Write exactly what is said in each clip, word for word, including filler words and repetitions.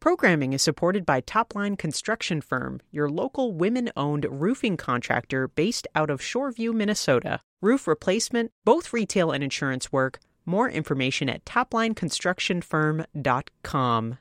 Programming is supported by Topline Construction Firm, your local women-owned roofing contractor based out of Shoreview, Minnesota. Roof replacement, both retail and insurance work. More information at topline construction firm dot com.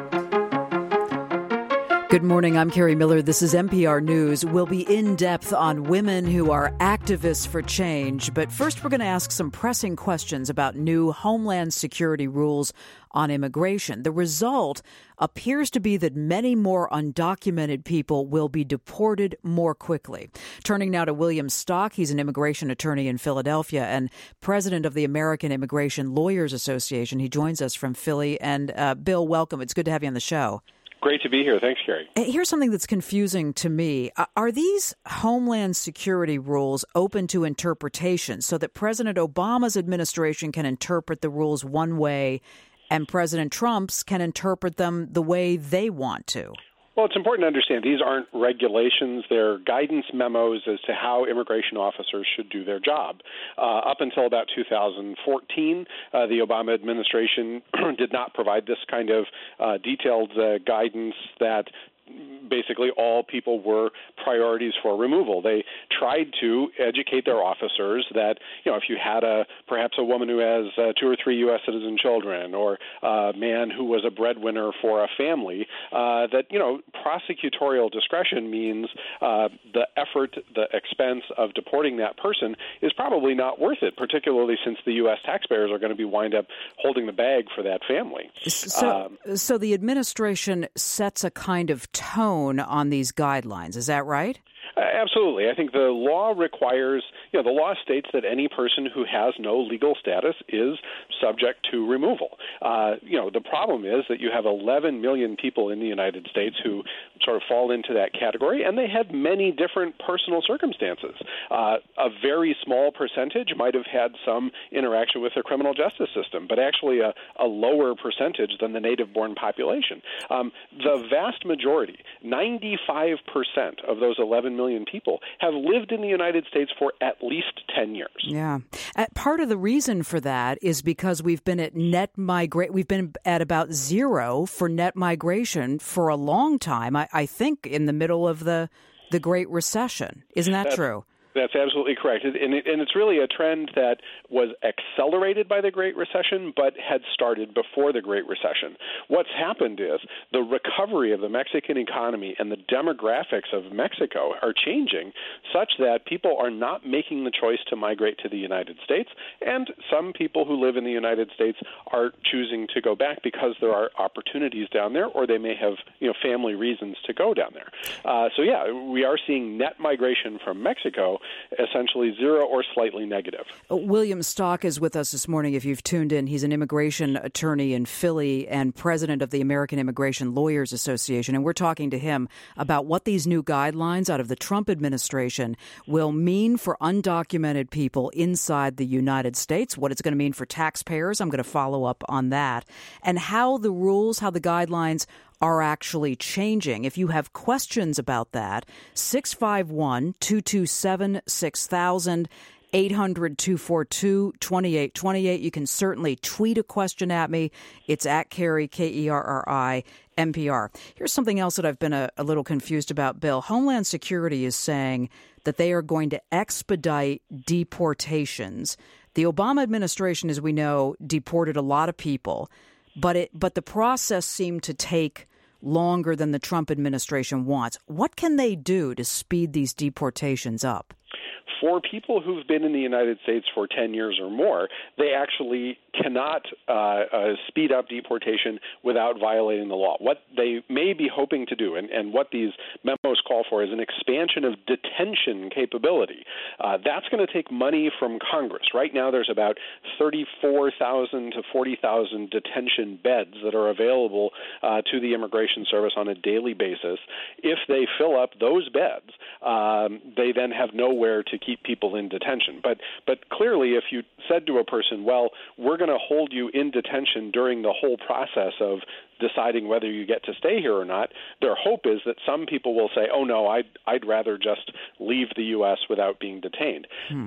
Good morning. I'm Carrie Miller. This is N P R News. We'll be in depth on women who are activists for change. But first, we're going to ask some pressing questions about new Homeland Security rules on immigration. The result appears to be that many more undocumented people will be deported more quickly. Turning now to William Stock. He's an immigration attorney in Philadelphia and president of the American Immigration Lawyers Association. He joins us from Philly. And uh, Bill, welcome. It's good to have you on the show. Great to be here. Thanks, Carrie. Here's something that's confusing to me. Are these Homeland Security rules open to interpretation so that President Obama's administration can interpret the rules one way and President Trump's can interpret them the way they want to? Well, it's important to understand these aren't regulations. They're guidance memos as to how immigration officers should do their job. Uh, up until about two thousand fourteen, uh, the Obama administration did not provide this kind of uh, detailed uh, guidance that basically all people were priorities for removal. They tried to educate their officers that, you know, if you had a perhaps a woman who has uh, two or three U S citizen children or a man who was a breadwinner for a family, uh, that, you know, prosecutorial discretion means uh, the effort, the expense of deporting that person is probably not worth it, particularly since the U S taxpayers are going to be wind up holding the bag for that family. So, um, so the administration sets a kind of tone on these guidelines. Is that right? Uh, absolutely. I think the law requires, you know, the law states that any person who has no legal status is subject to removal. Uh, you know, the problem is that you have eleven million people in the United States who sort of fall into that category, and they have many different personal circumstances. Uh, a very small percentage might have had some interaction with the criminal justice system, but actually a, a lower percentage than the native-born population. Um, the vast majority, ninety-five percent of those eleven million people have lived in the United States for at least ten years. Yeah. Uh, part of the reason for that is because we've been at net migrate. We've been at about zero for net migration for a long time. I, I think in the middle of the the Great Recession. Isn't that That's- true? That's absolutely correct. And, it, and it's really a trend that was accelerated by the Great Recession, but had started before the Great Recession. What's happened is the recovery of the Mexican economy and the demographics of Mexico are changing such that people are not making the choice to migrate to the United States. And some people who live in the United States are choosing to go back because there are opportunities down there, or they may have, you know, family reasons to go down there. Uh, so, yeah, we are seeing net migration from Mexico, essentially zero or slightly negative. William Stock is with us this morning. If you've tuned in, he's an immigration attorney in Philly and president of the American Immigration Lawyers Association. And we're talking to him about what these new guidelines out of the Trump administration will mean for undocumented people inside the United States, what it's going to mean for taxpayers. I'm going to follow up on that. And how the rules, how the guidelines are actually changing. If you have questions about that, six five one, two two seven, six thousand, eight hundred, two four two, two eight two eight. You can certainly tweet a question at me. It's at Carrie, K E R R I, N P R. Here's something else that I've been a, a little confused about, Bill. Homeland Security is saying that they are going to expedite deportations. The Obama administration, as we know, deported a lot of people, but it but the process seemed to take longer than the Trump administration wants. What can they do to speed these deportations up? For people who've been in the United States for ten years or more, they actually cannot uh, uh, speed up deportation without violating the law. What they may be hoping to do, and, and what these memos call for, is an expansion of detention capability. Uh, that's going to take money from Congress. Right now, there's about thirty-four thousand to forty thousand detention beds that are available uh, to the Immigration Service on a daily basis. If they fill up those beds, um, they then have nowhere to keep people in detention. But but clearly, if you said to a person, well, we're going to hold you in detention during the whole process of deciding whether you get to stay here or not, their hope is that some people will say, oh, no, I'd, I'd rather just leave the U S without being detained. Hmm.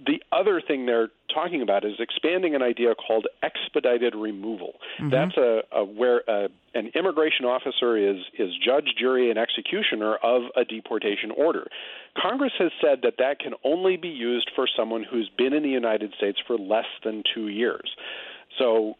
the other thing they're talking about is expanding an idea called expedited removal. Mm-hmm. That's a, a where a, an immigration officer is is judge, jury, and executioner of a deportation order. Congress has said that that can only be used for someone who's been in the United States for less than two years. So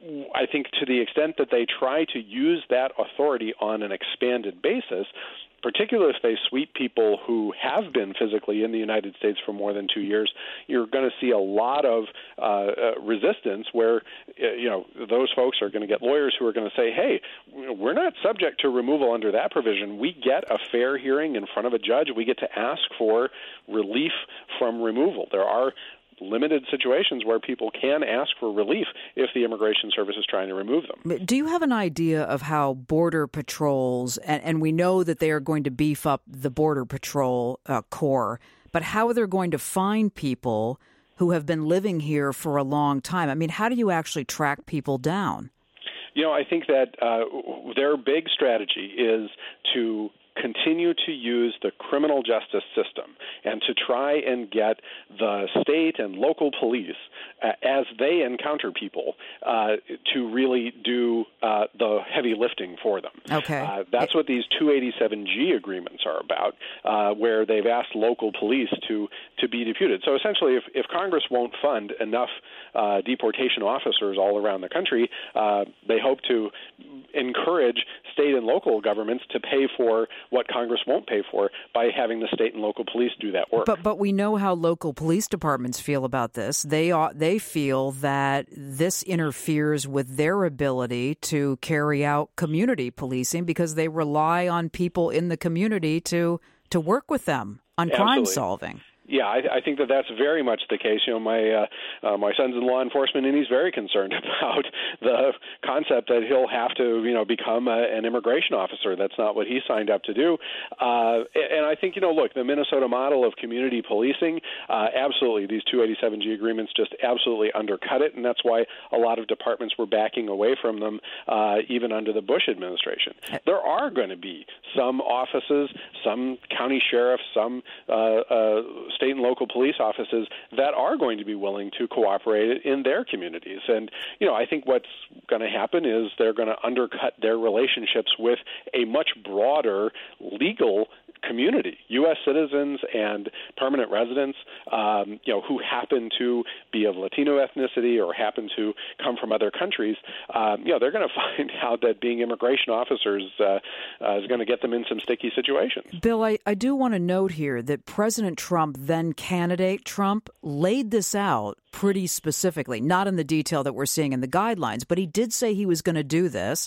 I think to the extent that they try to use that authority on an expanded basis, particularly if they sweep people who have been physically in the United States for more than two years, you're going to see a lot of uh, uh, resistance where, uh, you know, those folks are going to get lawyers who are going to say, hey, we're not subject to removal under that provision. We get a fair hearing in front of a judge. We get to ask for relief from removal. There are limited situations where people can ask for relief if the Immigration Service is trying to remove them. Do you have an idea of how Border Patrols, and, and we know that they are going to beef up the Border Patrol uh, Corps, but how they're going to find people who have been living here for a long time? I mean, how do you actually track people down? You know, I think that uh, their big strategy is to continue to use the criminal justice system and to try and get the state and local police, uh, as they encounter people, uh, to really do uh, the heavy lifting for them. Okay. Uh, that's what these two eighty-seven G agreements are about, uh, where they've asked local police to, to be deputed. So essentially, if, if Congress won't fund enough uh, deportation officers all around the country, uh, they hope to encourage state and local governments to pay for what Congress won't pay for by having the state and local police do that work. But but we know how local police departments feel about this. They are, they feel that this interferes with their ability to carry out community policing because they rely on people in the community to to work with them on Absolutely. crime solving. Yeah, I, I think that that's very much the case. You know, my uh, uh, my son's in law enforcement, and he's very concerned about the concept that he'll have to, you know, become a, an immigration officer. That's not what he signed up to do. Uh, and I think, you know, look, the Minnesota model of community policing, uh, absolutely, these two eighty-seven G agreements just absolutely undercut it, and that's why a lot of departments were backing away from them, uh, even under the Bush administration. There are going to be some offices, some county sheriffs, some uh, uh, state and local police offices that are going to be willing to cooperate in their communities. And, you know, I think what's going to happen is they're going to undercut their relationships with a much broader legal community, U S citizens and permanent residents, um, you know, who happen to be of Latino ethnicity or happen to come from other countries. Um, you know, they're going to find out that being immigration officers uh, uh, is going to get them in some sticky situations. Bill, I, I do want to note here that President Trump, then candidate Trump, laid this out pretty specifically, not in the detail that we're seeing in the guidelines, but he did say he was going to do this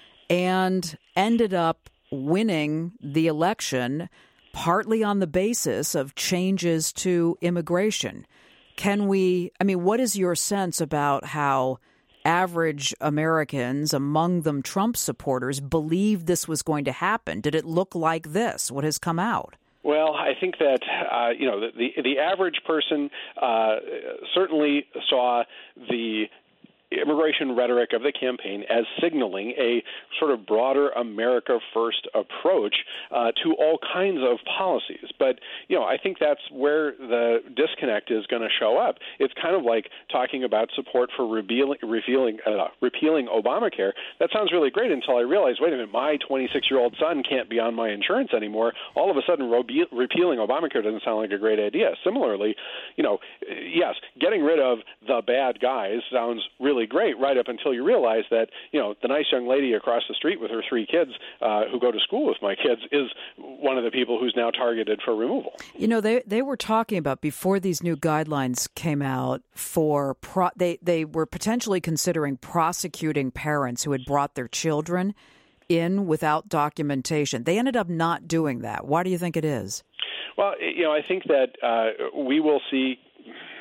and ended up winning the election partly on the basis of changes to immigration. Can we, I mean, what is your sense about how average Americans, among them Trump supporters, believed this was going to happen? Did it look like this, what has come out? Well, I think that, uh, you know, the, the, the average person uh, certainly saw the immigration rhetoric of the campaign as signaling a sort of broader America First approach uh, to all kinds of policies. But, you know, I think that's where the disconnect is going to show up. It's kind of like talking about support for repealing, repealing, uh, repealing Obamacare. That sounds really great until I realize, wait a minute, my twenty-six-year-old son can't be on my insurance anymore. All of a sudden, re- repealing Obamacare doesn't sound like a great idea. Similarly, you know, yes, getting rid of the bad guys sounds really great right up until you realize that, you know, the nice young lady across the street with her three kids uh, who go to school with my kids is one of the people who's now targeted for removal. You know, they they were talking about before these new guidelines came out for pro, they they were potentially considering prosecuting parents who had brought their children in without documentation. They ended up not doing that. Why do you think it is? Well, you know, I think that uh, we will see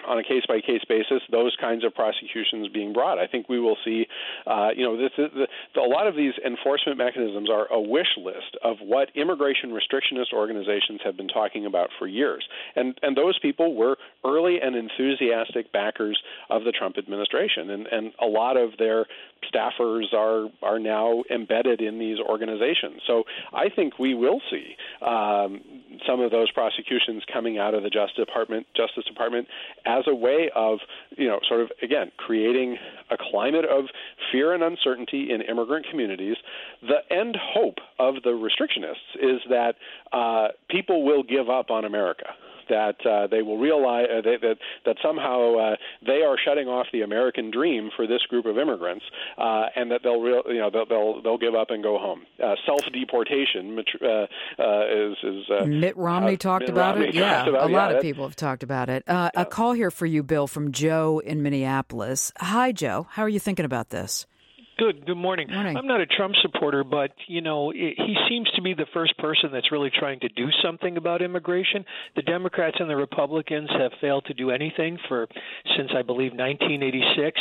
on a case-by-case basis, those kinds of prosecutions being brought. I think we will see, uh, you know, this, the, the, a lot of these enforcement mechanisms are a wish list of what immigration restrictionist organizations have been talking about for years. And and those people were early and enthusiastic backers of the Trump administration. And, and a lot of their staffers are are now embedded in these organizations. So I think we will see um, some of those prosecutions coming out of the Justice Department, Justice Department as a way of, you know, sort of, again, creating a climate of fear and uncertainty in immigrant communities. The end hope of the restrictionists is that uh, people will give up on America. That uh, they will realize uh, they, that that somehow uh, they are shutting off the American dream for this group of immigrants, uh, and that they'll real, you know they'll, they'll they'll give up and go home. Uh, self-deportation uh, uh, is is uh, Mitt Romney uh, talked Mitt about Romney it. Yeah, about, a lot yeah, of people have talked about it. Uh, yeah. A call here for you, Bill, from Joe in Minneapolis. Hi, Joe. How are you thinking about this? Good. Good morning. morning. I'm not a Trump supporter, but, you know, it, he seems to be the first person that's really trying to do something about immigration. The Democrats and the Republicans have failed to do anything for since, I believe, nineteen eighty-six.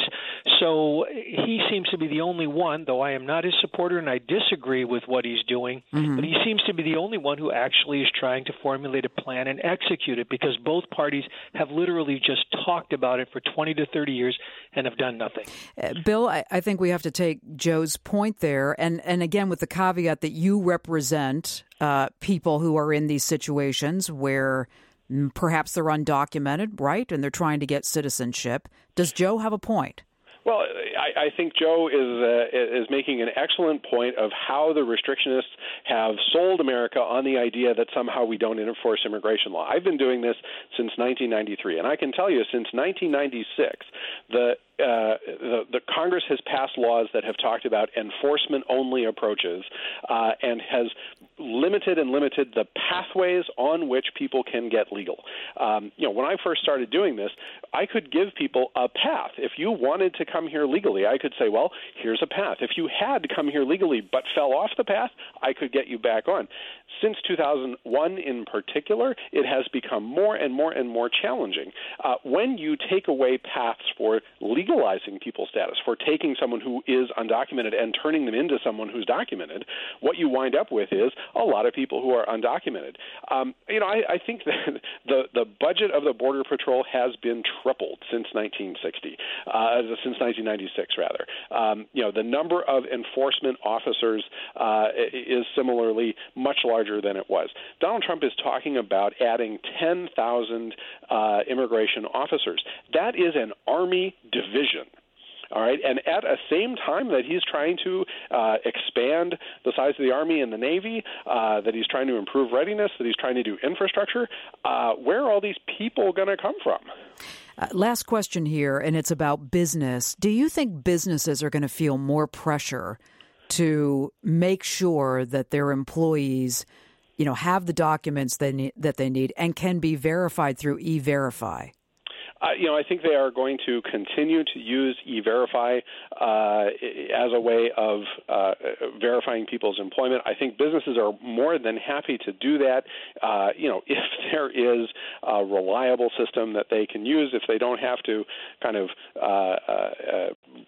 So he seems to be the only one, though I am not his supporter and I disagree with what he's doing, mm-hmm. but he seems to be the only one who actually is trying to formulate a plan and execute it, because both parties have literally just talked about it for twenty to thirty years and have done nothing. Uh, Bill, I, I think we have to take Joe's point there, and and again with the caveat that you represent uh, people who are in these situations where perhaps they're undocumented, right, and they're trying to get citizenship. Does Joe have a point? Well, I, I think Joe is uh, is making an excellent point of how the restrictionists have sold America on the idea that somehow we don't enforce immigration law. I've been doing this since nineteen ninety-three, and I can tell you since nineteen ninety-six, the Uh, the, the Congress has passed laws that have talked about enforcement-only approaches uh, and has limited and limited the pathways on which people can get legal. Um, you know, when I first started doing this, I could give people a path. If you wanted to come here legally, I could say, well, here's a path. If you had come here legally but fell off the path, I could get you back on. Since two thousand one in particular, it has become more and more and more challenging. Uh, when you take away paths for legalizing people's status, for taking someone who is undocumented and turning them into someone who's documented, what you wind up with is a lot of people who are undocumented. Um, you know, I, I think that the, the budget of the Border Patrol has been tripled since nineteen sixty, uh, since nineteen ninety-six, rather. Um, you know, the number of enforcement officers uh, is similarly much larger than it was. Donald Trump is talking about adding ten thousand uh, immigration officers. That is an Army division. All right, and at the same time that he's trying to uh, expand the size of the Army and the Navy, uh, that he's trying to improve readiness, that he's trying to do infrastructure, uh, where are all these people going to come from? Uh, last question here, and it's about business. Do you think businesses are going to feel more pressure to make sure that their employees, you know, have the documents they need, that they need and can be verified through E-Verify? Uh, you know, I think they are going to continue to use E-Verify uh, as a way of uh, verifying people's employment. I think businesses are more than happy to do that, uh, you know, if there is a reliable system that they can use, if they don't have to kind of uh, uh,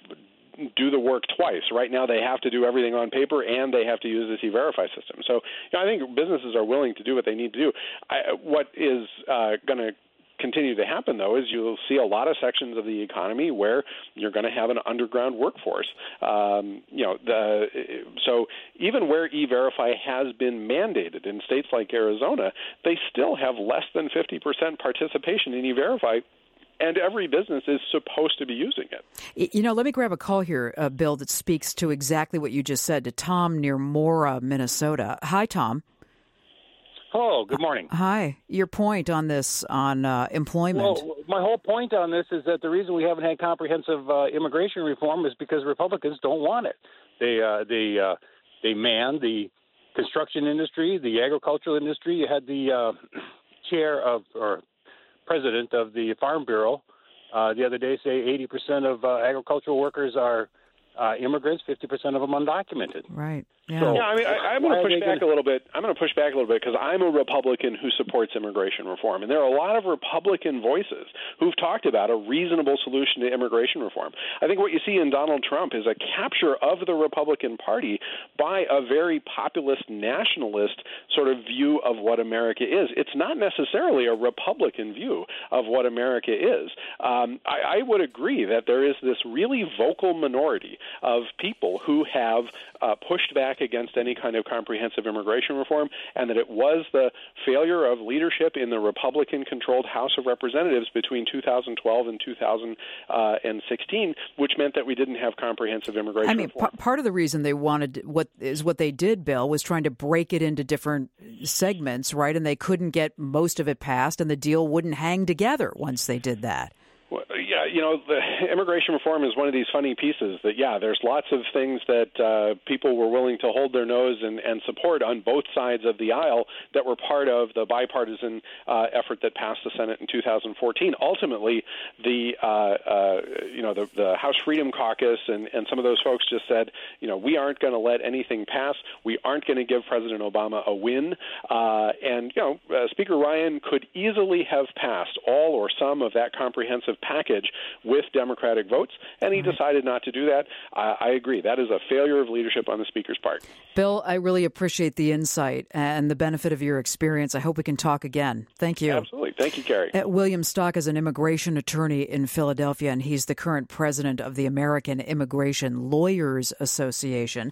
do the work twice. Right now they have to do everything on paper and they have to use this E-Verify system. So you know, I think businesses are willing to do what they need to do. I, what is uh, going to continue to happen, though, is you'll see a lot of sections of the economy where you're going to have an underground workforce. Um, you know, the, so even where E-Verify has been mandated in states like Arizona, they still have less than fifty percent participation in E-Verify. And every business is supposed to be using it. You know, let me grab a call here, uh, Bill, that speaks to exactly what you just said, to Tom near Mora, Minnesota. Hi, Tom. Hello, good morning. Hi. Your point on this, on uh, employment. Well, my whole point on this is that the reason we haven't had comprehensive uh, immigration reform is because Republicans don't want it. They uh, they uh, they man the construction industry, the agricultural industry. You had the uh, chair of or president of the Farm Bureau uh, the other day say eighty percent of uh, agricultural workers are uh, immigrants, fifty percent of them undocumented. Right. Yeah, so, yeah I mean, I, I'm going to push back gonna... a little bit. I'm going to push back a little bit because I'm a Republican who supports immigration reform, and there are a lot of Republican voices who've talked about a reasonable solution to immigration reform. I think what you see in Donald Trump is a capture of the Republican Party by a very populist nationalist sort of view of what America is. It's not necessarily a Republican view of what America is. Um, I, I would agree that there is this really vocal minority of people who have uh, pushed back against any kind of comprehensive immigration reform, and that it was the failure of leadership in the Republican-controlled House of Representatives between two thousand twelve and two thousand sixteen, which meant that we didn't have comprehensive immigration I mean, reform. P- part of the reason they wanted what is what they did, Bill, was trying to break it into different segments, right? And they couldn't get most of it passed, and the deal wouldn't hang together once they did that. Well, yeah, you know, the immigration reform is one of these funny pieces that, yeah, there's lots of things that uh, people were willing to hold their nose and, and support on both sides of the aisle that were part of the bipartisan uh, effort that passed the Senate in two thousand fourteen. Ultimately, the, uh, uh, you know, the, the House Freedom Caucus and, and some of those folks just said, you know, we aren't going to let anything pass. We aren't going to give President Obama a win. Uh, and, you know, uh, Speaker Ryan could easily have passed all or some of that comprehensive package with Democratic votes, and he decided not to do that. I, I agree. That is a failure of leadership on the Speaker's part. Bill, I really appreciate the insight and the benefit of your experience. I hope we can talk again. Thank you. Absolutely. Thank you, Carrie. Uh, William Stock is an immigration attorney in Philadelphia, and he's the current president of the American Immigration Lawyers Association.